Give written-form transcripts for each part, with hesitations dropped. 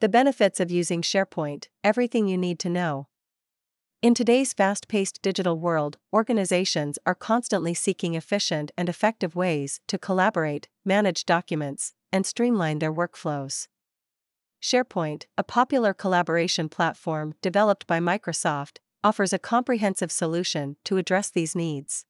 The benefits of using SharePoint, everything you need to know. In today's fast-paced digital world, organizations are constantly seeking efficient and effective ways to collaborate, manage documents, and streamline their workflows. SharePoint, a popular collaboration platform developed by Microsoft, offers a comprehensive solution to address these needs.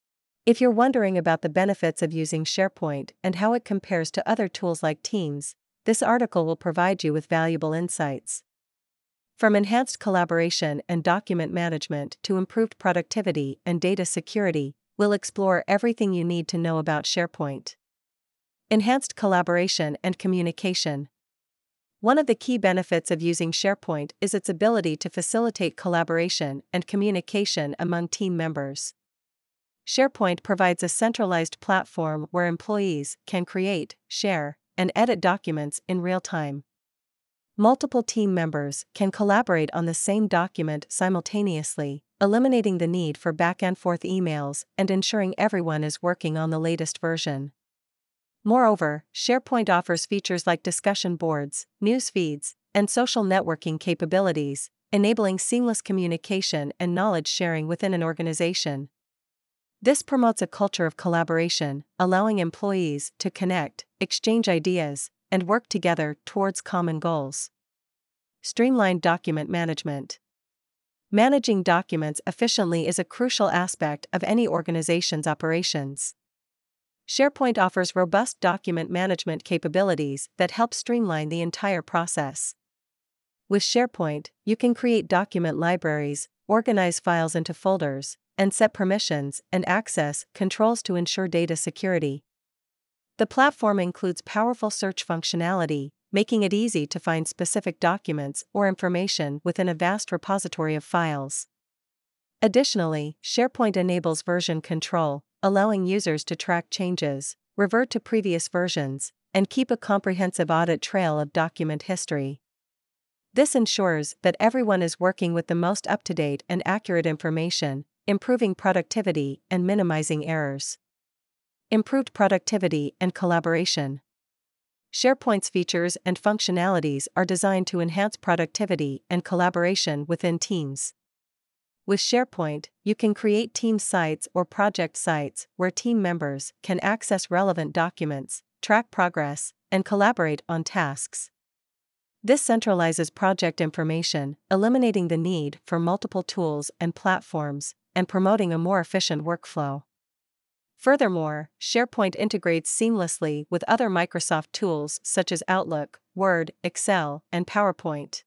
If you're wondering about the benefits of using SharePoint and how it compares to other tools like Teams, this article will provide you with valuable insights. From enhanced collaboration and document management to improved productivity and data security, we'll explore everything you need to know about SharePoint. Enhanced collaboration and communication. One of the key benefits of using SharePoint is its ability to facilitate collaboration and communication among team members. SharePoint provides a centralized platform where employees can create, share, and edit documents in real time. Multiple team members can collaborate on the same document simultaneously, eliminating the need for back-and-forth emails and ensuring everyone is working on the latest version. Moreover, SharePoint offers features like discussion boards, news feeds, and social networking capabilities, enabling seamless communication and knowledge sharing within an organization. This promotes a culture of collaboration, allowing employees to connect, exchange ideas, and work together towards common goals. Streamlined document management. Managing documents efficiently is a crucial aspect of any organization's operations. SharePoint offers robust document management capabilities that help streamline the entire process. With SharePoint, you can create document libraries, organize files into folders, and set permissions and access controls to ensure data security. The platform includes powerful search functionality, making it easy to find specific documents or information within a vast repository of files. Additionally, SharePoint enables version control, allowing users to track changes, revert to previous versions, and keep a comprehensive audit trail of document history. This ensures that everyone is working with the most up-to-date and accurate information, improving productivity and minimizing errors. Improved productivity and collaboration. SharePoint's features and functionalities are designed to enhance productivity and collaboration within teams. With SharePoint, you can create team sites or project sites where team members can access relevant documents, track progress, and collaborate on tasks. This centralizes project information, eliminating the need for multiple tools and platforms, and promoting a more efficient workflow. Furthermore, SharePoint integrates seamlessly with other Microsoft tools such as Outlook, Word, Excel, and PowerPoint.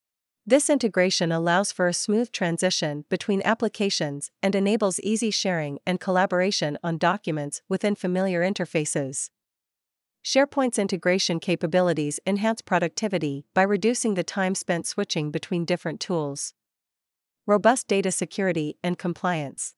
This integration allows for a smooth transition between applications and enables easy sharing and collaboration on documents within familiar interfaces. SharePoint's integration capabilities enhance productivity by reducing the time spent switching between different tools. Robust data security and compliance.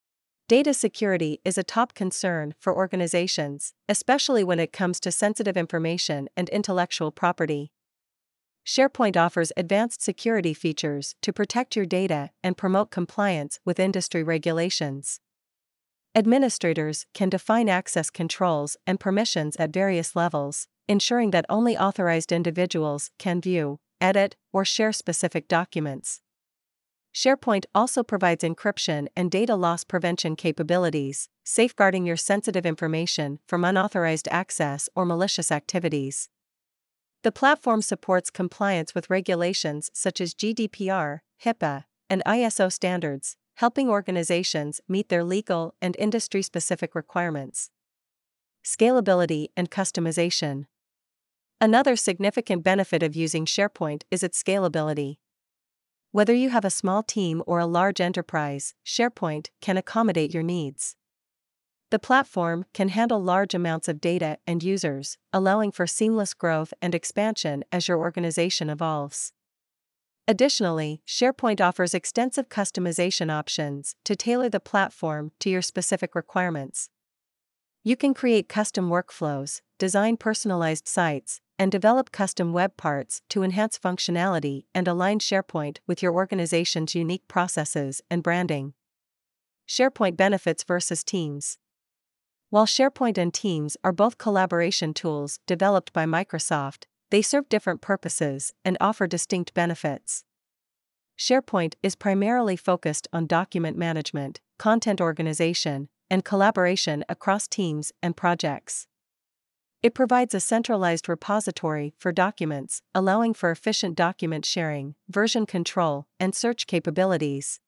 Data security is a top concern for organizations, especially when it comes to sensitive information and intellectual property. SharePoint offers advanced security features to protect your data and promote compliance with industry regulations. Administrators can define access controls and permissions at various levels, ensuring that only authorized individuals can view, edit, or share specific documents. SharePoint also provides encryption and data loss prevention capabilities, safeguarding your sensitive information from unauthorized access or malicious activities. The platform supports compliance with regulations such as GDPR, HIPAA, and ISO standards, helping organizations meet their legal and industry-specific requirements. Scalability and customization. Another significant benefit of using SharePoint is its scalability. Whether you have a small team or a large enterprise, SharePoint can accommodate your needs. The platform can handle large amounts of data and users, allowing for seamless growth and expansion as your organization evolves. Additionally, SharePoint offers extensive customization options to tailor the platform to your specific requirements. You can create custom workflows, design personalized sites, and develop custom web parts to enhance functionality and align SharePoint with your organization's unique processes and branding. SharePoint benefits versus Teams. While SharePoint and Teams are both collaboration tools developed by Microsoft, they serve different purposes and offer distinct benefits. SharePoint is primarily focused on document management, content organization, and collaboration across teams and projects. It provides a centralized repository for documents, allowing for efficient document sharing, version control, and search capabilities.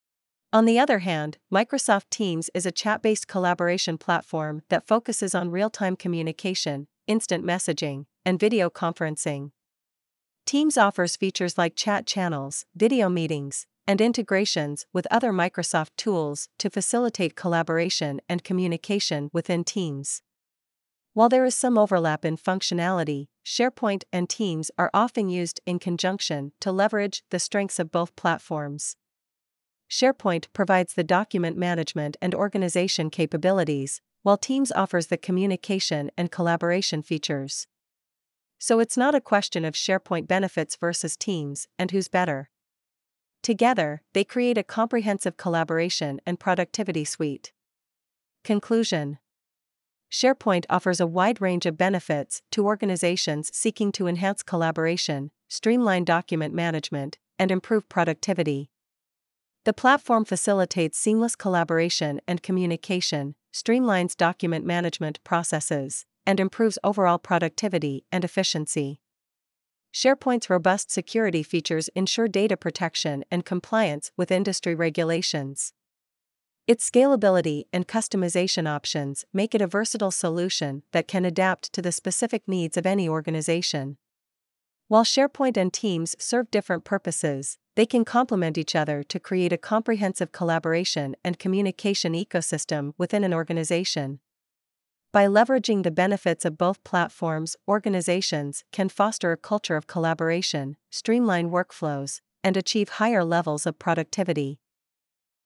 On the other hand, Microsoft Teams is a chat-based collaboration platform that focuses on real-time communication, instant messaging, and video conferencing. Teams offers features like chat channels, video meetings, and integrations with other Microsoft tools to facilitate collaboration and communication within teams. While there is some overlap in functionality, SharePoint and Teams are often used in conjunction to leverage the strengths of both platforms. SharePoint provides the document management and organization capabilities, while Teams offers the communication and collaboration features. So it's not a question of SharePoint benefits versus Teams and who's better. Together, they create a comprehensive collaboration and productivity suite. Conclusion: SharePoint offers a wide range of benefits to organizations seeking to enhance collaboration, streamline document management, and improve productivity. The platform facilitates seamless collaboration and communication, streamlines document management processes, and improves overall productivity and efficiency. SharePoint's robust security features ensure data protection and compliance with industry regulations. Its scalability and customization options make it a versatile solution that can adapt to the specific needs of any organization. While SharePoint and Teams serve different purposes, they can complement each other to create a comprehensive collaboration and communication ecosystem within an organization. By leveraging the benefits of both platforms, organizations can foster a culture of collaboration, streamline workflows, and achieve higher levels of productivity.